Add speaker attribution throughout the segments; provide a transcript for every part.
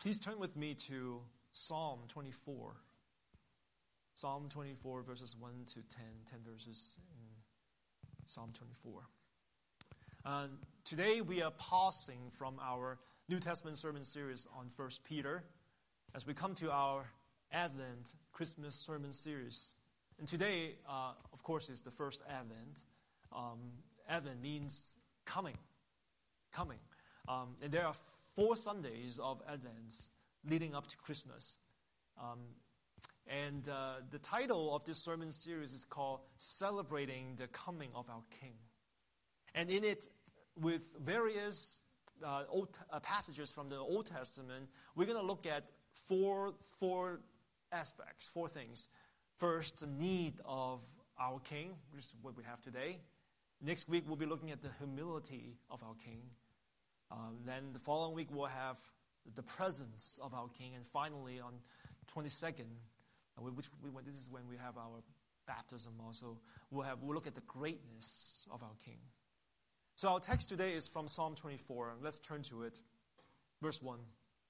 Speaker 1: Please turn with me to Psalm 24. Psalm 24, verses 1 to 10 verses in Psalm 24. Today we are pausing from our New Testament sermon series on 1 Peter as we come to our Advent Christmas sermon series. And today, of course, is the first Advent. Advent means coming. And there are 4 Sundays of Advent leading up to Christmas. And the title of this sermon series is called Celebrating the Coming of Our King. And in it, with various passages from the Old Testament, we're going to look at four aspects, 4 things. First, the need of our King, which is what we have today. Next week, we'll be looking at the humility of our King. Then the following week, we'll have the presence of our King. And finally, on 22nd, this is when we have our baptism also, we'll look at the greatness of our King. So our text today is from Psalm 24. Let's turn to it. Verse 1.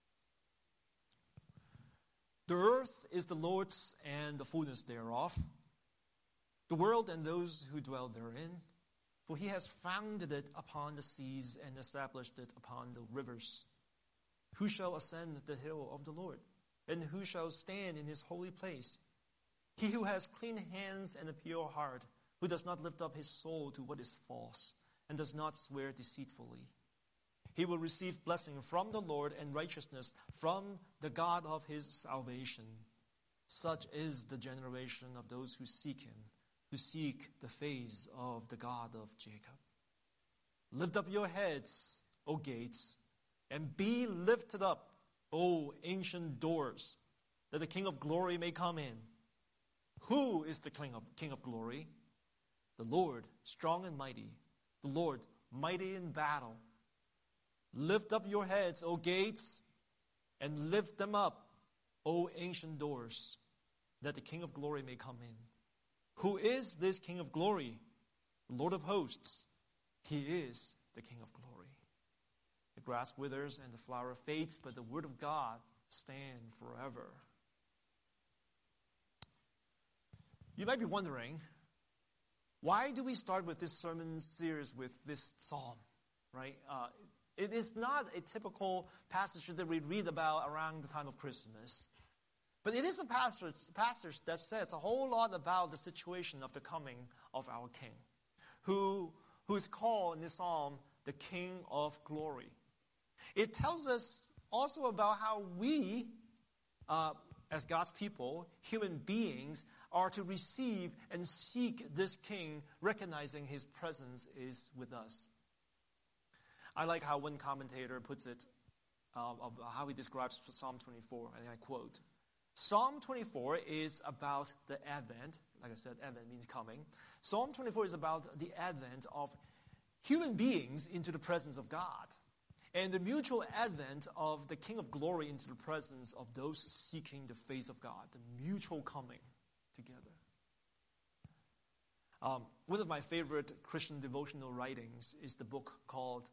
Speaker 1: The earth is the Lord's and the fullness thereof, the world and those who dwell therein. For he has founded it upon the seas and established it upon the rivers. Who shall ascend the hill of the Lord? And who shall stand in his holy place? He who has clean hands and a pure heart, who does not lift up his soul to what is false, and does not swear deceitfully. He will receive blessing from the Lord and righteousness from the God of his salvation. Such is the generation of those who seek him, who seek the face of the God of Jacob. Lift up your heads, O gates, and be lifted up, O ancient doors, that the King of glory may come in. Who is the King of glory? The Lord, strong and mighty, the Lord, mighty in battle. Lift up your heads, O gates, and lift them up, O ancient doors, that the King of glory may come in. Who is this King of glory? The Lord of hosts. He is the King of glory. The grass withers and the flower fades, but the word of God stands forever. You might be wondering, why do we start with this sermon series with this psalm, right? It is not a typical passage that we read about around the time of Christmas. But it is a passage that says a whole lot about the situation of the coming of our King, who is called in this psalm the King of glory. It tells us also about how we, as God's people, human beings, are to receive and seek this King, recognizing his presence is with us. I like how one commentator puts it, of how he describes Psalm 24, and I quote, Psalm 24 is about the Advent. Like I said, Advent means coming. Psalm 24 is about the Advent of human beings into the presence of God, and the mutual advent of the King of glory into the presence of those seeking the face of God, the mutual coming together. One of my favorite Christian devotional writings is the book called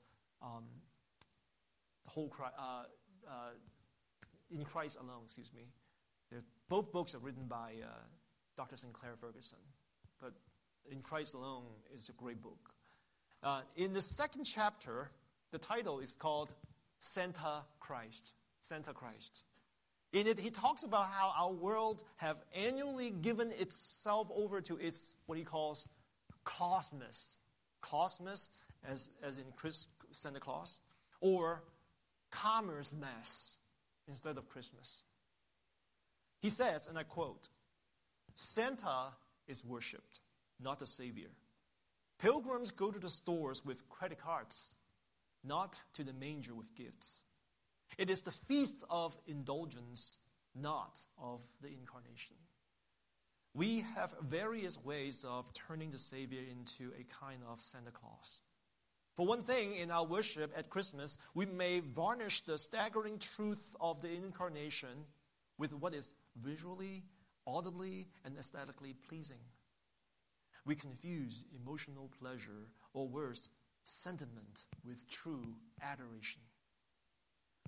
Speaker 1: In Christ Alone, Both books are written by Dr. Sinclair Ferguson, but In Christ Alone is a great book. In the 2nd chapter, the title is called Santa Christ. Santa Christ. In it, he talks about how our world have annually given itself over to its, what he calls, Clausmas. Clausmas, as in Santa Claus, or Commerce Mass instead of Christmas. He says, and I quote, Santa is worshipped, not the Savior. Pilgrims go to the stores with credit cards, not to the manger with gifts. It is the feast of indulgence, not of the incarnation. We have various ways of turning the Savior into a kind of Santa Claus. For one thing, in our worship at Christmas, we may varnish the staggering truth of the incarnation with what is visually, audibly, and aesthetically pleasing. We confuse emotional pleasure, or worse, sentiment with true adoration.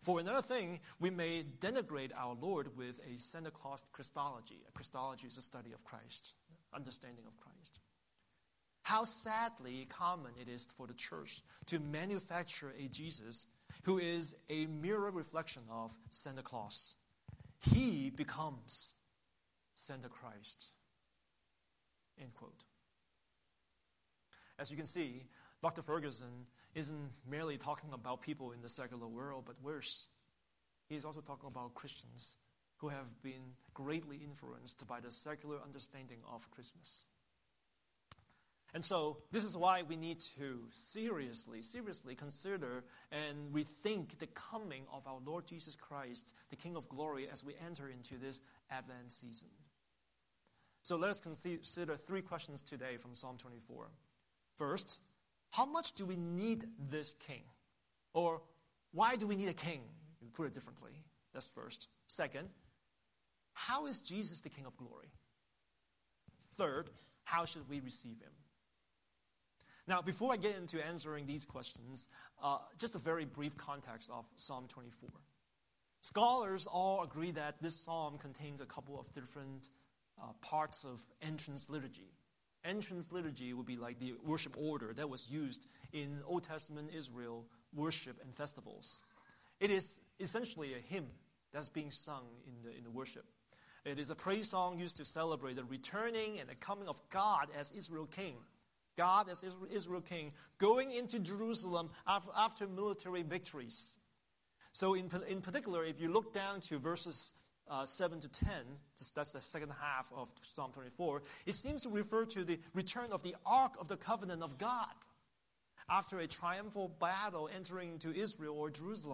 Speaker 1: For another thing, we may denigrate our Lord with a Santa Claus Christology. A Christology is a study of Christ, understanding of Christ. How sadly common it is for the church to manufacture a Jesus who is a mirror reflection of Santa Claus. He becomes Santa Christ. End quote. As you can see, Dr. Ferguson isn't merely talking about people in the secular world, but worse. He's also talking about Christians who have been greatly influenced by the secular understanding of Christmas. And so, this is why we need to seriously consider and rethink the coming of our Lord Jesus Christ, the King of Glory, as we enter into this Advent season. So let's consider 3 questions today from Psalm 24. First, how much do we need this king? Or why do we need a king? You put it differently. That's first. Second, how is Jesus the King of Glory? Third, how should we receive him? Now, before I get into answering these questions, just a very brief context of Psalm 24. Scholars all agree that this psalm contains a couple of different parts of entrance liturgy. Entrance liturgy would be like the worship order that was used in Old Testament Israel worship and festivals. It is essentially a hymn that's being sung in the worship. It is a praise song used to celebrate the returning and the coming of God as Israel king. God as Israel king going into Jerusalem after military victories. So in particular, if you look down to verses 7 to 10, that's the second half of Psalm 24, it seems to refer to the return of the Ark of the Covenant of God after a triumphal battle entering into Israel or Jerusalem.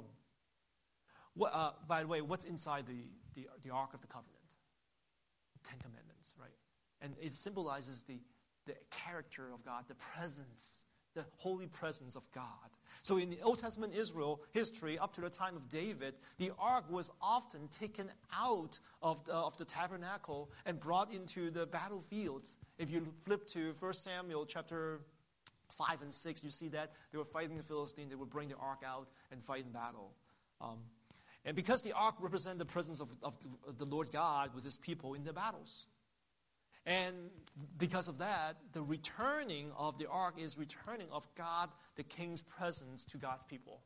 Speaker 1: By the way, what's inside the Ark of the Covenant? 10 Commandments, right? And it symbolizes the character of God, the presence, the holy presence of God. So in the Old Testament Israel history, up to the time of David, the ark was often taken out of the tabernacle and brought into the battlefields. If you flip to 1 Samuel chapter 5 and 6, you see that they were fighting the Philistines. They would bring the ark out and fight in battle. And because the ark represented the presence of the Lord God with his people in the battles. And because of that, the returning of the ark is returning of God, the king's presence to God's people.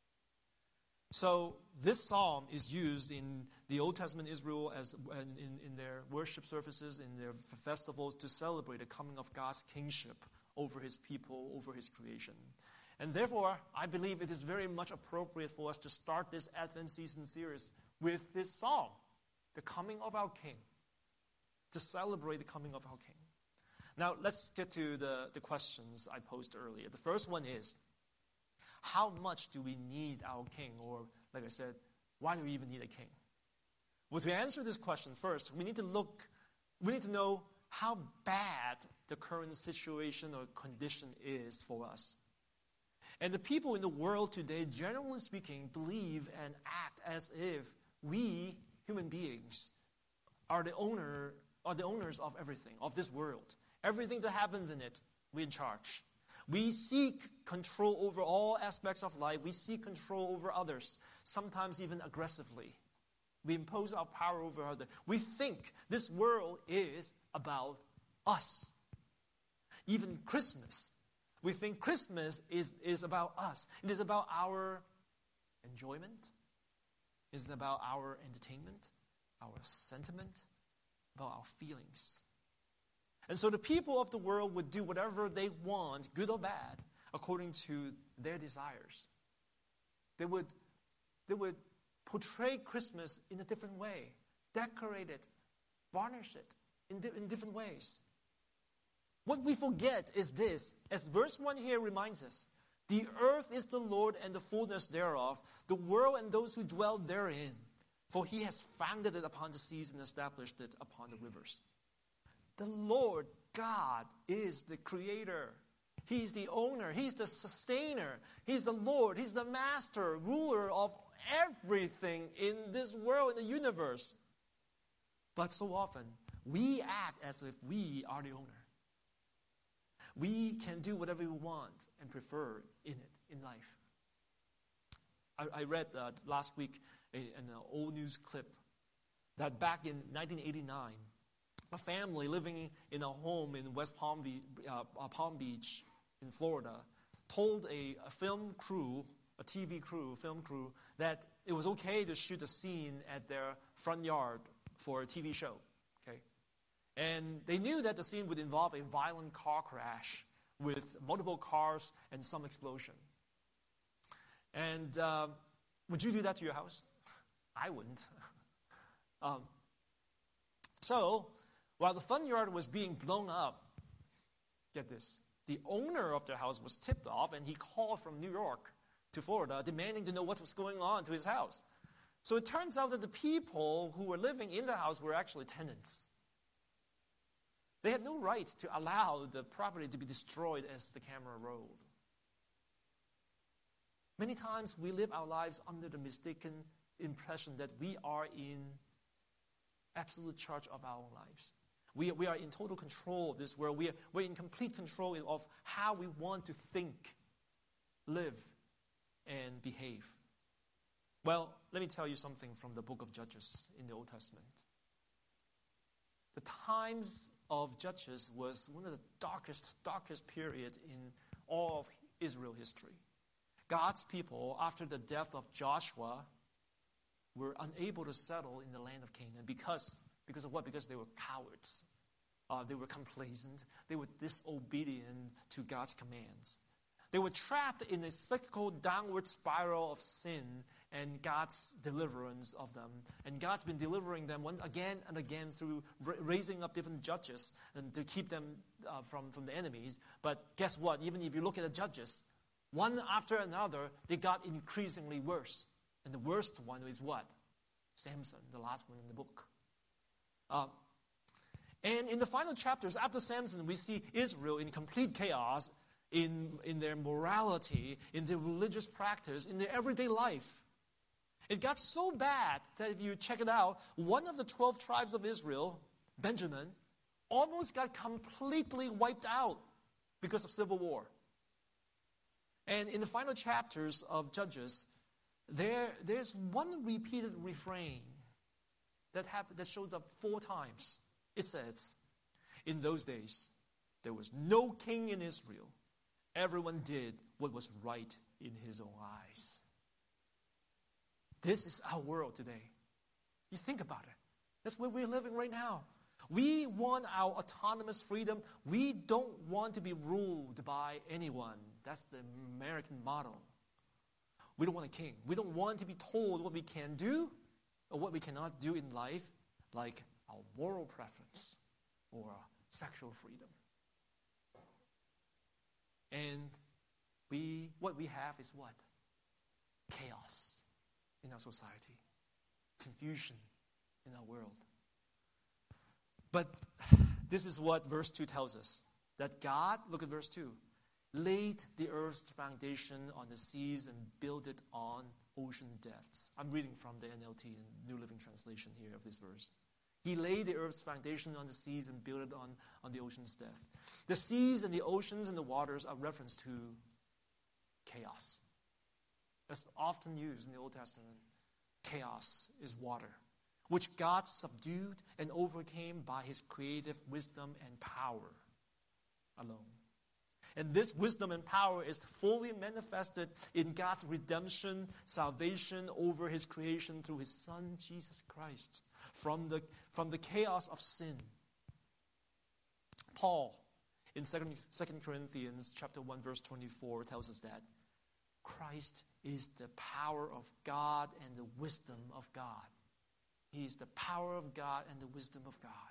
Speaker 1: So this psalm is used in the Old Testament Israel in their worship services, in their festivals, to celebrate the coming of God's kingship over his people, over his creation. And therefore, I believe it is very much appropriate for us to start this Advent season series with this psalm, the coming of our King, to celebrate the coming of our King. Now, let's get to the questions I posed earlier. The first one is, how much do we need our King? Or, like I said, why do we even need a king? Well, to answer this question first, we need to know how bad the current situation or condition is for us. And the people in the world today, generally speaking, believe and act as if we, human beings, are the owners of everything, of this world. Everything that happens in it, we're in charge. We seek control over all aspects of life. We seek control over others, sometimes even aggressively. We impose our power over others. We think this world is about us. Even Christmas. We think Christmas is about us. It is about our enjoyment. It is about our entertainment, our sentiment, about our feelings. And so the people of the world would do whatever they want, good or bad, according to their desires. They would portray Christmas in a different way, decorate it, varnish it in different ways. What we forget is this, as verse 1 here reminds us, the earth is the Lord and the fullness thereof, the world and those who dwell therein. For he has founded it upon the seas and established it upon the rivers. The Lord God is the creator. He's the owner. He's the sustainer. He's the Lord. He's the master, ruler of everything in this world, in the universe. But so often, we act as if we are the owner. We can do whatever we want and prefer in life. I read last week an old news clip that back in 1989, a family living in a home in West Palm Beach in Florida told a film crew, film crew, that it was okay to shoot a scene at their front yard for a TV show. Okay, and they knew that the scene would involve a violent car crash with multiple cars and some explosion. And would you do that to your house? I wouldn't. So, while the front yard was being blown up, get this, the owner of the house was tipped off, and he called from New York to Florida, demanding to know what was going on to his house. So it turns out that the people who were living in the house were actually tenants. They had no right to allow the property to be destroyed as the camera rolled. Many times we live our lives under the mistaken impression that we are in absolute charge of our own lives. We are in total control of this world. We're in complete control of how we want to think, live, and behave. Well, let me tell you something from the book of Judges in the Old Testament. The times of Judges was one of the darkest period in all of Israel history. God's people, after the death of Joshua, were unable to settle in the land of Canaan because of what? Because they were cowards. They were complacent. They were disobedient to God's commands. They were trapped in a cyclical downward spiral of sin and God's deliverance of them. And God's been delivering them again and again through raising up different judges and to keep them from the enemies. But guess what? Even if you look at the judges, one after another, they got increasingly worse. And the worst one is what? Samson, the last one in the book. And in the final chapters, after Samson, we see Israel in complete chaos in their morality, in their religious practice, in their everyday life. It got so bad that if you check it out, one of the 12 tribes of Israel, Benjamin, almost got completely wiped out because of civil war. And in the final chapters of Judges, there's one repeated refrain that shows up 4 times. It says, in those days, there was no king in Israel. Everyone did what was right in his own eyes. This is our world today. You think about it. That's where we're living right now. We want our autonomous freedom. We don't want to be ruled by anyone. That's the American model. We don't want a king. We don't want to be told what we can do or what we cannot do in life, like our moral preference or sexual freedom. And what we have is what? Chaos in our society. Confusion in our world. But this is what verse 2 tells us. That God, look at verse 2, laid the earth's foundation on the seas and built it on ocean depths. I'm reading from the NLT and New Living Translation here of this verse. He laid the earth's foundation on the seas and built it on the ocean's depth. The seas and the oceans and the waters are reference to chaos. That's often used in the Old Testament. Chaos is water, which God subdued and overcame by his creative wisdom and power alone. And this wisdom and power is fully manifested in God's redemption, salvation over his creation through his Son, Jesus Christ, from the chaos of sin. Paul, in 2 Corinthians chapter 1, verse 24, tells us that Christ is the power of God and the wisdom of God. He is the power of God and the wisdom of God.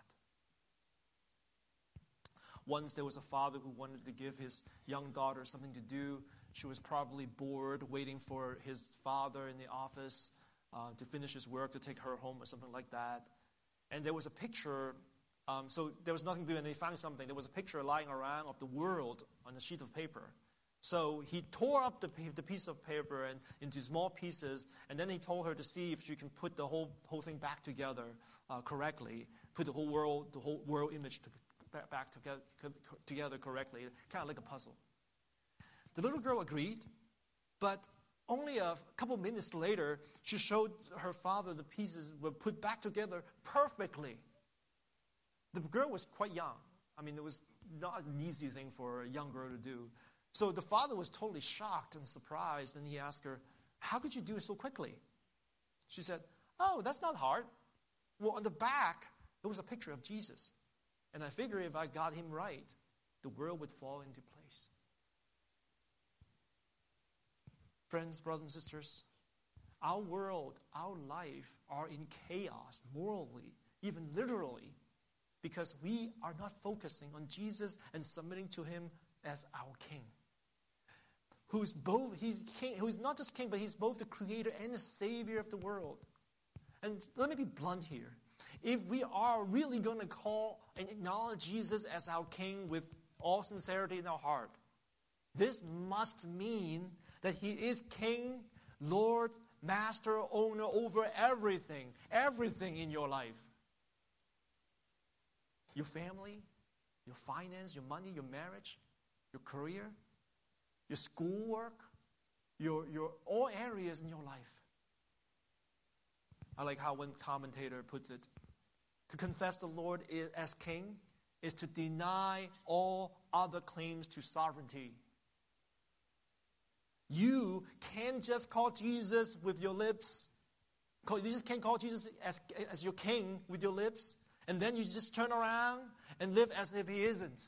Speaker 1: Once there was a father who wanted to give his young daughter something to do. She was probably bored, waiting for his father in the office to finish his work, to take her home or something like that. And there was a picture, so there was nothing to do, and they found something. There was a picture lying around of the world on a sheet of paper. So he tore up the piece of paper into small pieces, and then he told her to see if she can put the whole thing back together correctly, put the whole world image back together correctly, kind of like a puzzle. The little girl agreed, but only a couple minutes later, she showed her father the pieces were put back together perfectly. The girl was quite young. I mean, it was not an easy thing for a young girl to do. So the father was totally shocked and surprised, and he asked her, how could you do it so quickly? She said, oh, that's not hard. Well, on the back, there was a picture of Jesus. And I figured if I got him right, the world would fall into place. Friends, brothers and sisters, our world, our life are in chaos, morally, even literally, because we are not focusing on Jesus and submitting to him as our king. He's king, who is not just king, but he's both the creator and the savior of the world. And let me be blunt here. If we are really going to call and acknowledge Jesus as our king with all sincerity in our heart, this must mean that he is king, Lord, master, owner over everything in your life. Your family, your finance, your money, your marriage, your career, your schoolwork, your all areas in your life. I like how one commentator puts it. To confess the Lord as king is to deny all other claims to sovereignty. You can't just call Jesus with your lips. You just can't call Jesus as your king with your lips, and then you just turn around and live as if he isn't.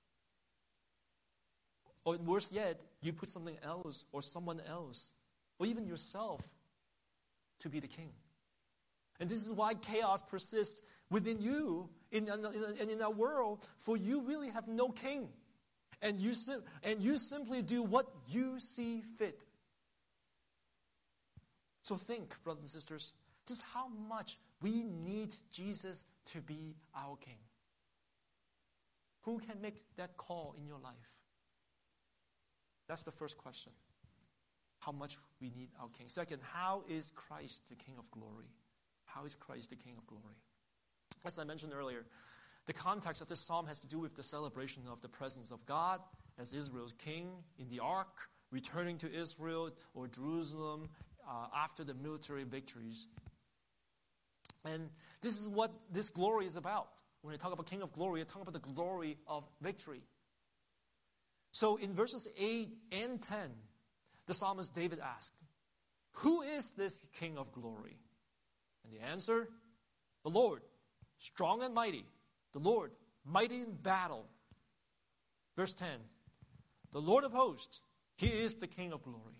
Speaker 1: Or worse yet, you put something else or someone else, or even yourself, to be the king. And this is why chaos persists within you and in our world, for you really have no king. And you simply do what you see fit. So think, brothers and sisters, just how much we need Jesus to be our king. Who can make that call in your life? That's the first question. How much we need our king. Second, how is Christ the King of glory? How is Christ the King of glory? As I mentioned earlier, the context of this psalm has to do with the celebration of the presence of God as Israel's king in the ark, returning to Israel or Jerusalem after the military victories. And this is what this glory is about. When we talk about King of glory, we talk about the glory of victory. So in verses 8 and 10, the psalmist David asked, who is this King of glory? And the answer, the Lord, strong and mighty. The Lord, mighty in battle. Verse 10, the Lord of hosts, he is the King of glory.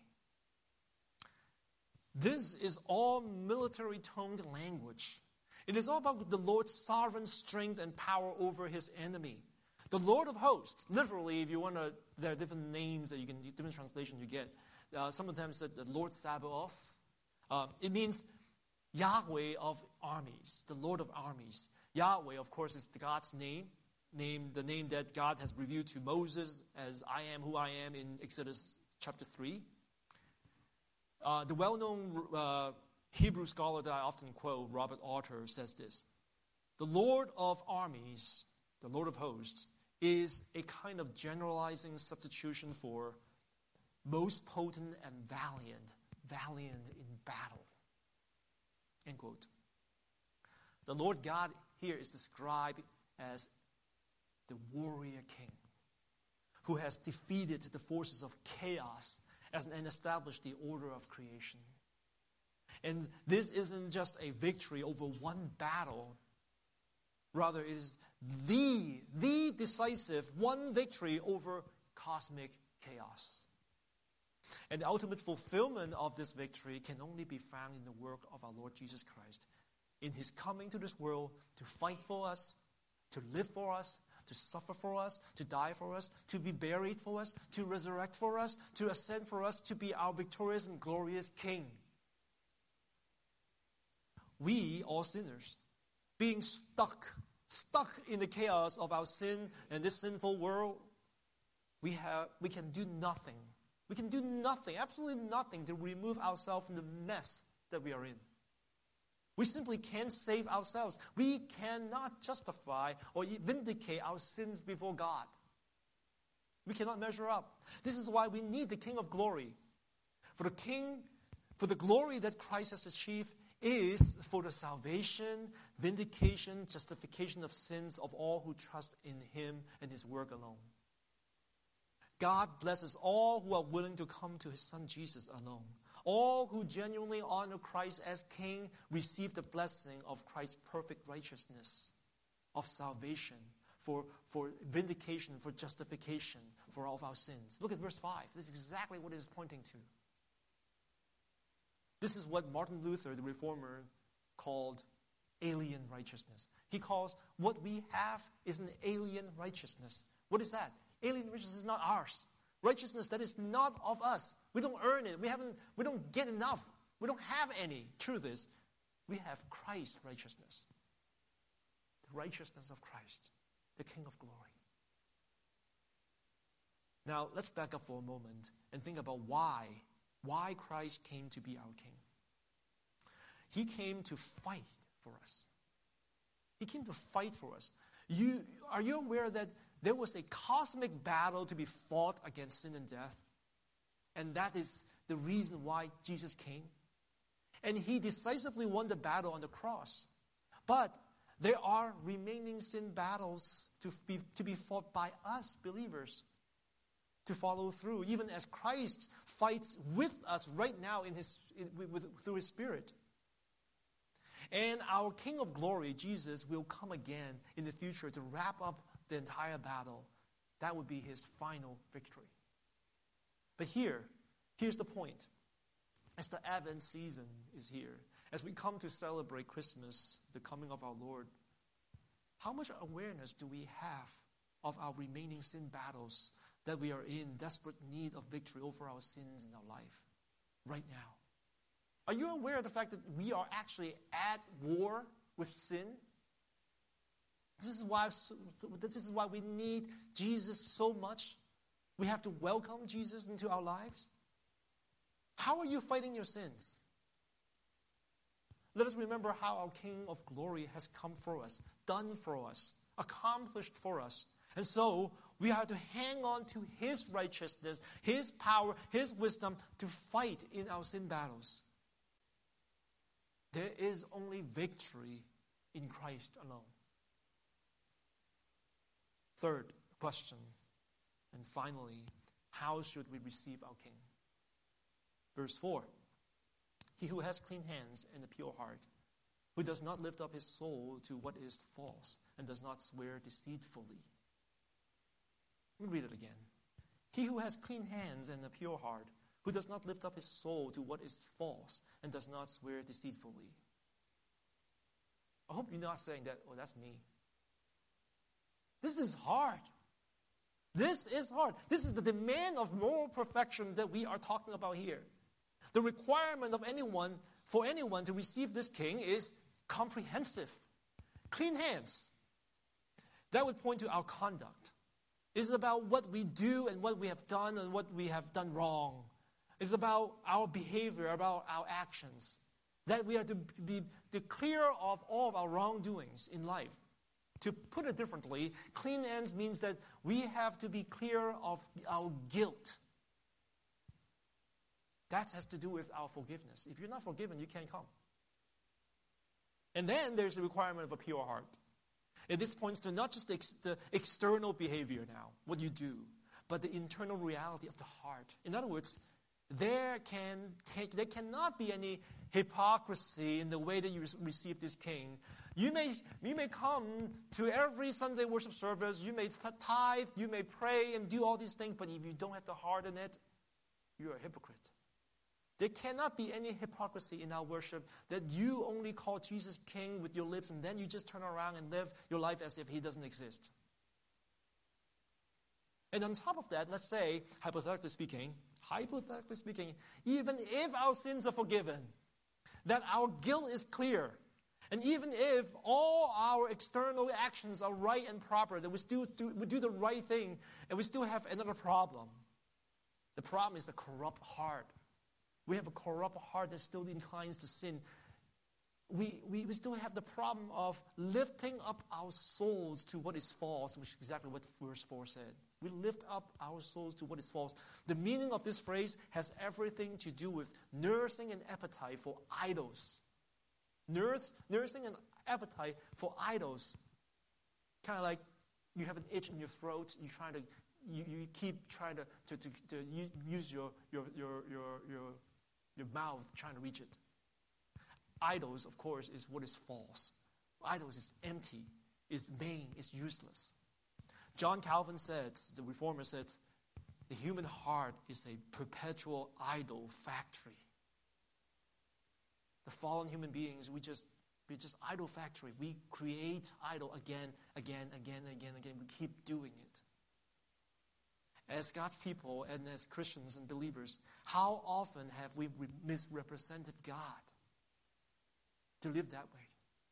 Speaker 1: This is all military-toned language. It is all about the Lord's sovereign strength and power over his enemy. The Lord of hosts, literally, if you want to, there are different names that you can, different translations you get. Sometimes the Lord Sabaoth. It means Yahweh of armies, the Lord of armies. Yahweh, of course, is God's name, the name that God has revealed to Moses as I am who I am in Exodus chapter 3. The well-known Hebrew scholar that I often quote, Robert Alter, says this. The Lord of armies, the Lord of hosts, is a kind of generalizing substitution for most potent and valiant in battle. End quote. The Lord God here is described as the warrior king who has defeated the forces of chaos and established the order of creation. And this isn't just a victory over one battle. Rather, it is the decisive one victory over cosmic chaos. And the ultimate fulfillment of this victory can only be found in the work of our Lord Jesus Christ, in his coming to this world to fight for us, to live for us, to suffer for us, to die for us, to be buried for us, to resurrect for us, to ascend for us, to be our victorious and glorious King. We, all sinners, being stuck in the chaos of our sin and this sinful world, we can do nothing. We can do nothing, absolutely nothing, to remove ourselves from the mess that we are in. We simply can't save ourselves. We cannot justify or vindicate our sins before God. We cannot measure up. This is why we need the King of glory. For the glory that Christ has achieved is for the salvation, vindication, justification of sins of all who trust in him and his work alone. God blesses all who are willing to come to his Son Jesus alone. All who genuinely honor Christ as King receive the blessing of Christ's perfect righteousness, of salvation, for vindication, for justification, for all of our sins. Look at verse 5. This is exactly what it is pointing to. This is what Martin Luther, the Reformer, called alien righteousness. He calls what we have is an alien righteousness. What is that? Alien righteousness is not ours. Righteousness that is not of us. We don't earn it. We don't get enough. We don't have any. Truth is, we have Christ's righteousness. The righteousness of Christ, the King of glory. Now, let's back up for a moment and think about why Christ came to be our King. He came to fight for us. He came to fight for us. Are you aware that there was a cosmic battle to be fought against sin and death? And that is the reason why Jesus came. And he decisively won the battle on the cross. But there are remaining sin battles to be fought by us, believers, to follow through, even as Christ fights with us right now through his Spirit. And our King of glory, Jesus, will come again in the future to wrap up the entire battle. That would be his final victory. But here's the point. As the Advent season is here, as we come to celebrate Christmas, the coming of our Lord, how much awareness do we have of our remaining sin battles that we are in desperate need of victory over our sins in our life right now? Are you aware of the fact that we are actually at war with sin? This is why we need Jesus so much. We have to welcome Jesus into our lives. How are you fighting your sins? Let us remember how our King of glory has come for us, done for us, accomplished for us. And so, we have to hang on to his righteousness, his power, his wisdom to fight in our sin battles. There is only victory in Christ alone. Third question, and finally, how should we receive our King? Verse 4, he who has clean hands and a pure heart, who does not lift up his soul to what is false and does not swear deceitfully. Let me read it again. He who has clean hands and a pure heart, who does not lift up his soul to what is false and does not swear deceitfully. I hope you're not saying that, oh, that's me. This is hard. This is hard. This is the demand of moral perfection that we are talking about here. The requirement of for anyone to receive this King is comprehensive. Clean hands. That would point to our conduct. It's about what we do and what we have done and what we have done wrong. It's about our behavior, about our actions. That we are to be clear of all of our wrongdoings in life. To put it differently, clean hands means that we have to be clear of our guilt. That has to do with our forgiveness. If you're not forgiven, you can't come. And then there's the requirement of a pure heart. And this points to not just the external behavior now, what you do, but the internal reality of the heart. In other words, there cannot be any hypocrisy in the way that you receive this King. You may come to every Sunday worship service, you may tithe, you may pray and do all these things, but if you don't have the heart in it, you're a hypocrite. There cannot be any hypocrisy in our worship that you only call Jesus King with your lips and then you just turn around and live your life as if he doesn't exist. And on top of that, let's say, hypothetically speaking, even if our sins are forgiven, that our guilt is clear, and even if all our external actions are right and proper, that we do the right thing, and we still have another problem. The problem is a corrupt heart. We have a corrupt heart that still inclines to sin. We still have the problem of lifting up our souls to what is false, which is exactly what verse 4 said. We lift up our souls to what is false. The meaning of this phrase has everything to do with nursing an appetite for idols. Nursing an appetite for idols. Kind of like you have an itch in your throat. You keep trying to use your mouth trying to reach it. Idols, of course, is what is false. Idols is empty, is vain, is useless. John Calvin says, the reformer says, the human heart is a perpetual idol factory. The fallen human beings, we're just idol factory. We create idol again. We keep doing it. As God's people and as Christians and believers, how often have we misrepresented God to live that way?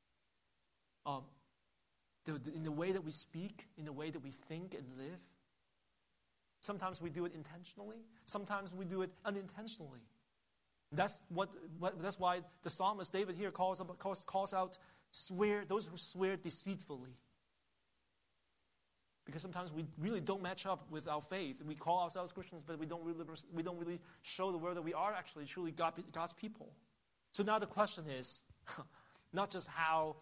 Speaker 1: In the way that we speak, in the way that we think and live. Sometimes we do it intentionally. Sometimes we do it unintentionally. That's why the psalmist David here calls out those who swear deceitfully. Because sometimes we really don't match up with our faith. We call ourselves Christians, but we don't really show the world that we are actually truly God's people. So now the question is, not just how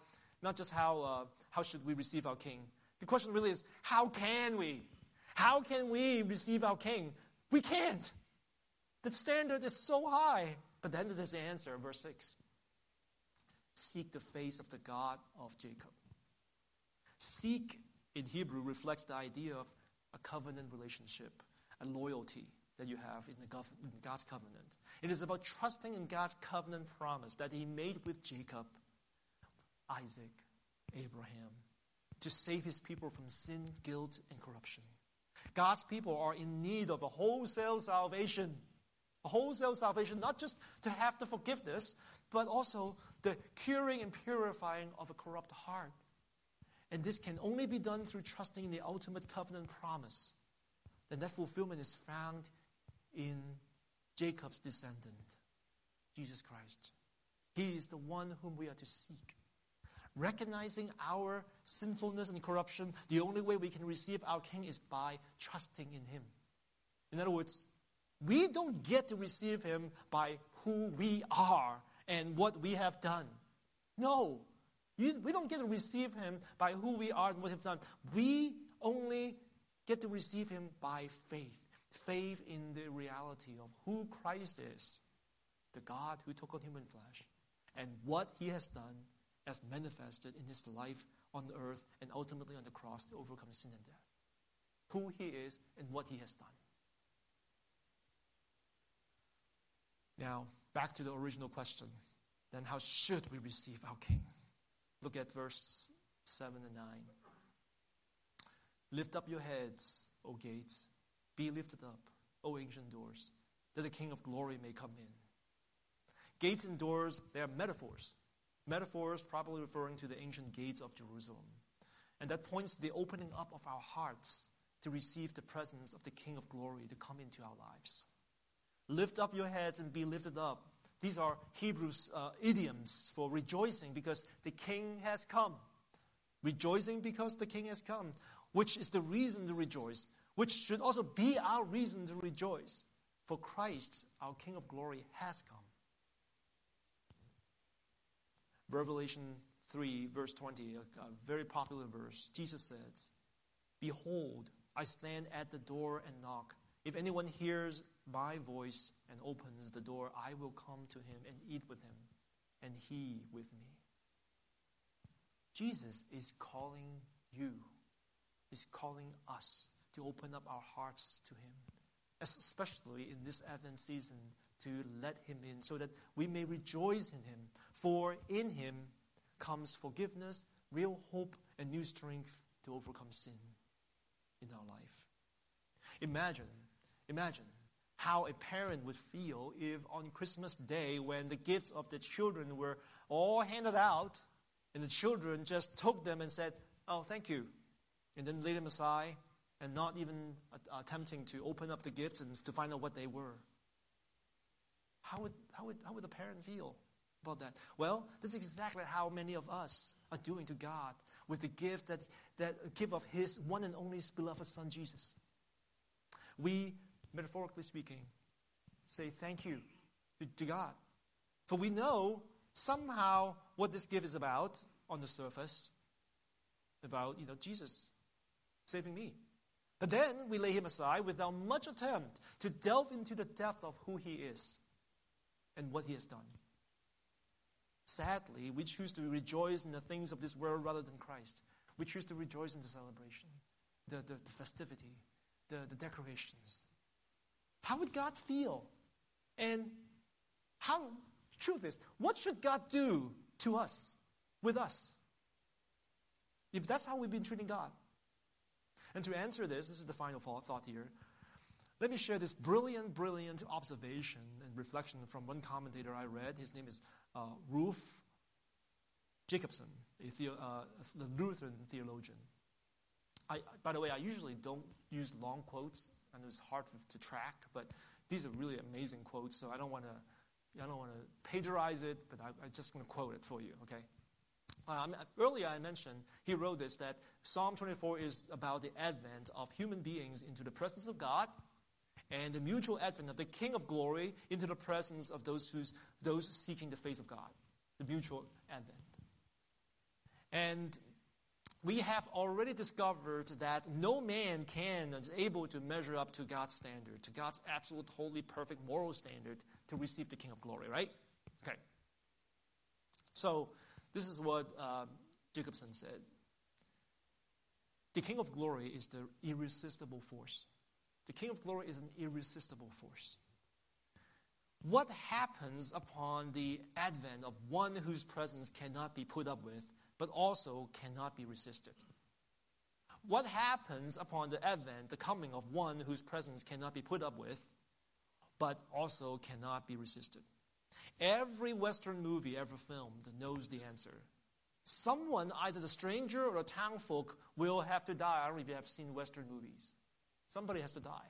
Speaker 1: should we receive our King? The question really is, how can we? How can we receive our King? We can't. The standard is so high. But then there's the answer, verse 6. Seek the face of the God of Jacob. Seek in Hebrew reflects the idea of a covenant relationship, a loyalty that you have in God's covenant. It is about trusting in God's covenant promise that He made with Jacob, Isaac, Abraham, to save His people from sin, guilt, and corruption. God's people are in need of a wholesale salvation. A wholesale salvation, not just to have the forgiveness, but also the curing and purifying of a corrupt heart. And this can only be done through trusting in the ultimate covenant promise. Then that fulfillment is found in Jacob's descendant, Jesus Christ. He is the one whom we are to seek. Recognizing our sinfulness and corruption, the only way we can receive our King is by trusting in Him. In other words, we don't get to receive Him by who we are and what we have done. No, we don't get to receive Him by who we are and what we have done. We only get to receive Him by faith. Faith in the reality of who Christ is, the God who took on human flesh, and what He has done as manifested in His life on the earth and ultimately on the cross to overcome sin and death. Who He is and what He has done. Now, back to the original question. Then how should we receive our King? Look at verse 7 and 9. Lift up your heads, O gates. Be lifted up, O ancient doors, that the King of glory may come in. Gates and doors, they are metaphors. Metaphors probably referring to the ancient gates of Jerusalem. And that points to the opening up of our hearts to receive the presence of the King of glory to come into our lives. Lift up your heads and be lifted up. These are Hebrews idioms for rejoicing because the King has come. Rejoicing because the King has come, which is the reason to rejoice, which should also be our reason to rejoice. For Christ, our King of glory, has come. Revelation 3, verse 20, a very popular verse. Jesus says, "Behold, I stand at the door and knock. If anyone hears my voice and opens the door, I will come to him and eat with him, and he with me." Jesus is calling you, is calling us to open up our hearts to Him, especially in this Advent season, to let Him in so that we may rejoice in Him. For in Him comes forgiveness, real hope, and new strength to overcome sin in our life. Imagine how a parent would feel if on Christmas Day, when the gifts of the children were all handed out, and the children just took them and said, "Oh, thank you," and then laid them aside, and not even attempting to open up the gifts and to find out what they were. How would the parent feel about that? Well, this is exactly how many of us are doing to God with the gift that gift of His one and only beloved Son, Jesus. we, metaphorically speaking, say thank you to God. For we know somehow what this gift is about on the surface, about, Jesus saving me. But then we lay him aside without much attempt to delve into the depth of who he is and what he has done. Sadly, we choose to rejoice in the things of this world rather than Christ. We choose to rejoice in the celebration, the festivity, the decorations. How would God feel? And truth is, what should God do to us, with us, if that's how we've been treating God? And to answer this is the final thought here. Let me share this brilliant observation and reflection from one commentator I read. His name is Rolf Jacobson, the Lutheran theologian. By the way, I usually don't use long quotes, and it's hard to track, but these are really amazing quotes, so I don't want to plagiarize it, but I'm just going to quote it for you, okay? Earlier I mentioned, he wrote this, that Psalm 24 is about the advent of human beings into the presence of God, and the mutual advent of the King of Glory into the presence of those seeking the face of God. The mutual advent. And we have already discovered that no man is able to measure up to God's standard, to God's absolute, holy, perfect moral standard to receive the King of Glory, right? Okay. So, this is what Jacobson said. The King of Glory is the irresistible force. The King of Glory is an irresistible force. What happens upon the advent of one whose presence cannot be put up with, but also cannot be resisted? What happens upon the advent, the coming of one whose presence cannot be put up with, but also cannot be resisted? Every Western movie ever filmed knows the answer. Someone, either the stranger or the townfolk, will have to die. I don't know if you have seen Western movies. Somebody has to die.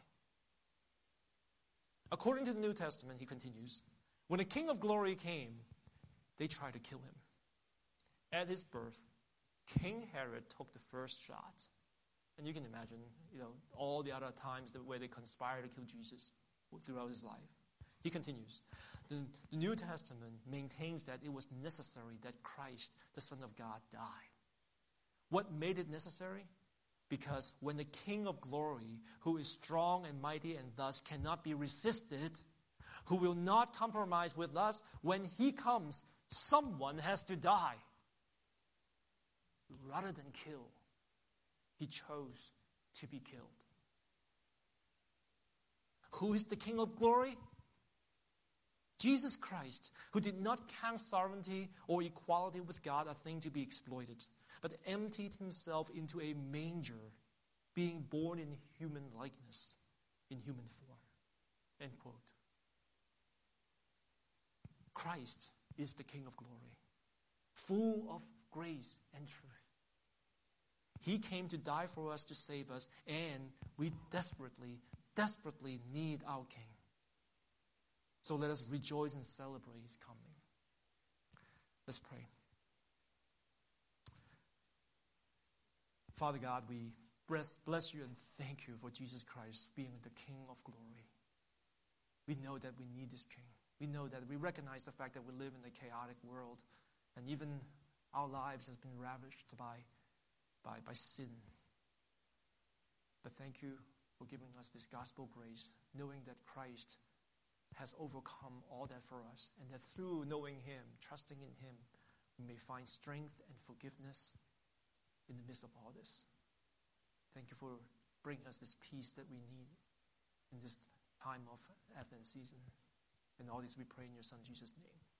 Speaker 1: According to the New Testament, he continues, when the King of Glory came, they tried to kill him. At his birth, King Herod took the first shot. And you can imagine, all the other times where they conspired to kill Jesus throughout his life. He continues, the New Testament maintains that it was necessary that Christ, the Son of God, die. What made it necessary? Because when the King of Glory, who is strong and mighty and thus cannot be resisted, who will not compromise with us, when he comes, someone has to die. Rather than kill, he chose to be killed. Who is the King of Glory? Jesus Christ, who did not count sovereignty or equality with God a thing to be exploited, but emptied himself into a manger, being born in human likeness, in human form. End quote. Christ is the King of Glory, full of grace and truth. He came to die for us, to save us, and we desperately need our King. So let us rejoice and celebrate his coming. Let's pray. Father God, we bless you and thank you for Jesus Christ being the King of Glory. We know that we need this King. We know that we recognize the fact that we live in a chaotic world, and even our lives has been ravished by sin. But thank you for giving us this gospel grace, knowing that Christ has overcome all that for us, and that through knowing him, trusting in him, we may find strength and forgiveness in the midst of all this. Thank you for bringing us this peace that we need in this time of Advent season. And all this we pray in your Son Jesus' name.